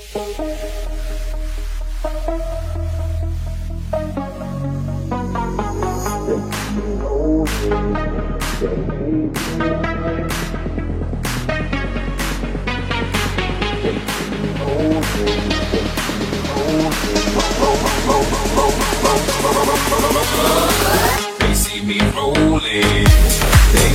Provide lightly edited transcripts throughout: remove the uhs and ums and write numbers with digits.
They see me rolling, they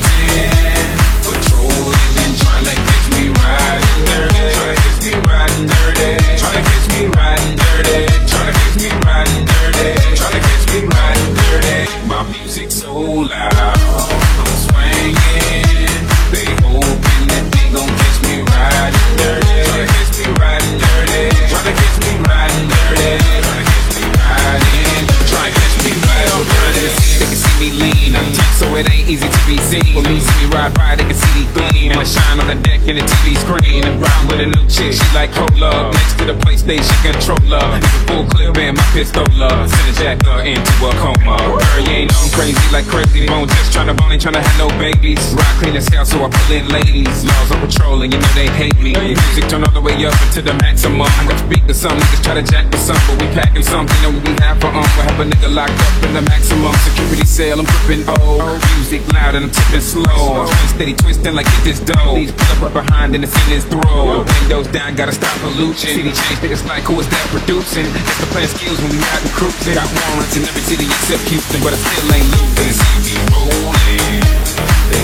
hating, patrolling and trying to catch me riding dirty, trying to catch me riding dirty, trying to catch me riding dirty, trying to catch me riding dirty, trying to catch me riding dirty. My music so loud, I'm swinging, they hoping that they gon' catch me riding dirty, trying to catch me riding dirty, trying to catch me riding dirty, trying to catch me riding, trying to catch me riding dirty. They can see me lean, I'm tight, so it ain't easy to be seen. When me see me ride by, they can see me gleam. I shine on the deck in the TV screen. And rhyme with a new chick, she like cola. Next to the PlayStation controller, it's a full clip and my pistola. Send a jacker into a coma. Girl, you ain't know I'm crazy like crazy bone. Just tryna bone, ain't tryna have no babies. Ride clean as hell, so I pull in ladies. Laws on patrol, and you know they hate me. Music turn all the way up into the maximum. I got speak to some niggas try to jack for some, but we packing something and we have for we'll have a nigga locked up in the maximum security cell. I'm gripping old music loud and I'm tipping slow. Steady twisting like get this dough. These pull up right behind and it's in his throat. Windows down, gotta stop pollution. City change niggas like who is that producing? It's the playing skills when we out and cruising. Got warrants in every city except Houston, but I still ain't losing. They see me rolling, they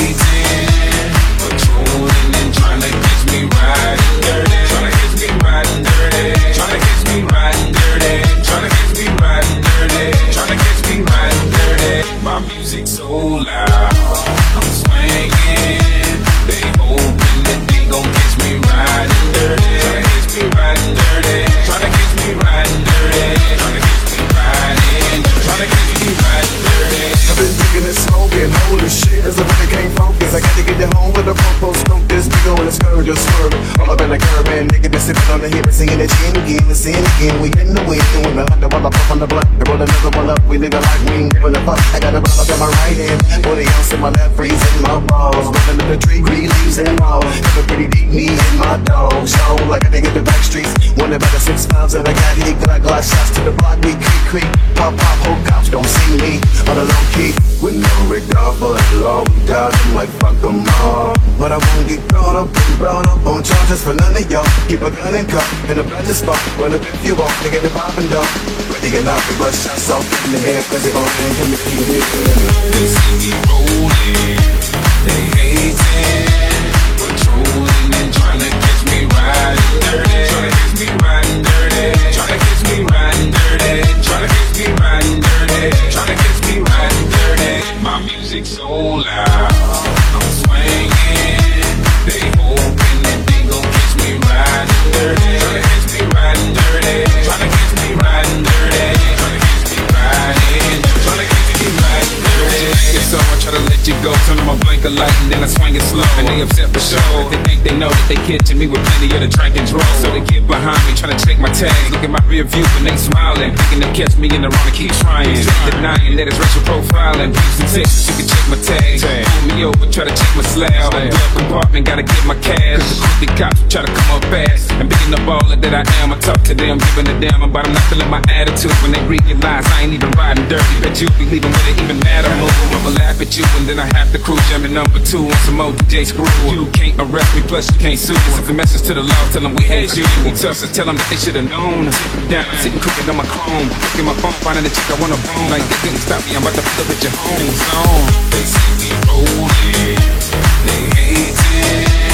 hating, patrolling and trying to catch me riding dirty, trying to catch me riding dirty, trying to catch me riding dirty, trying to catch me riding dirty, trying to catch me riding dirty. My music so loud, I'm swinging, they hoping that they gon' catch me riding dirty, trying to catch me riding dirty, trying to catch me riding dirty, trying to catch me riding, trying to catch me riding dirty. I've been drinking and smoking, holy shit, as a really can't focus. I got to get it home with a popo smoke this big ol' and scourge just swerving. All up in the curb and nigga been sipping on the hip and singing that chin again and singing again. We in the wind, doing the hunter while I puff on the blunt. And roll another one up, we living like we ain't giving a fuck. I got a bottle in my right hand, 40 ounce in my left, freezing my balls. Rolling up the tree, green leaves and all. Got a pretty deep knee in my dog. Show like I think in the back streets. Wonder about the 6 pounds that I got hit. Got shots to the block, we creep. Pop, whole cops don't see me. On the low key, with no regard for the law. We doubt them like fuck them all. But I won't get caught up and brought up on charges for none of y'all. Keep a gun and cup in a better spot. Run up if you want, they get the poppin' dog. Ready to knock the bus shots off in the air, cause they all can't come to you. They see me rolling, they hating, patrolling and trying to catch me riding dirty, trying to catch me riding dirty, trying to catch me riding dirty, trying to catch me riding dirty, trying to catch me riding dirty. My music so loud, I'm swinging, they hoping that they gon' catch me riding dirty, trying to catch me riding dirty, trying to catch me riding dirty, trying to catch me riding, trying to catch me riding dirty. So I try to let you go, turn on my blinker light and then I swing it slow. And they upset for sure, they think they know that they catching me with plenty of the drink and draw. So they get behind me, trying to check my tags. Look at my rear view and they smiling, thinking they catch me in the wrong and keep trying. Denying that it's racial profiling. Houston, Texas, you can check my tags. Pull me over, try to check my slab. Glove compartment, gotta get my cash. Cause the quickly cops try to come up fast. And being the baller that I am, I talk to them, giving a damn about them, not feeling my attitude. When they realize I ain't even riding dirty, bet you be leaving when it even matter. I'ma laugh at you and then I have to crew jamming number 2 on some old DJ screw. You can't arrest me, plus you can't sue. Send a message to the law, tell them we hate you. We tough, so tell them that they should've known. Sit down, I'm sitting cooking on my chrome. Looking my phone, finding the chick I wanna bone. Like they couldn't stop me, I'm about to flip at your home zone. They see me rolling, they hating,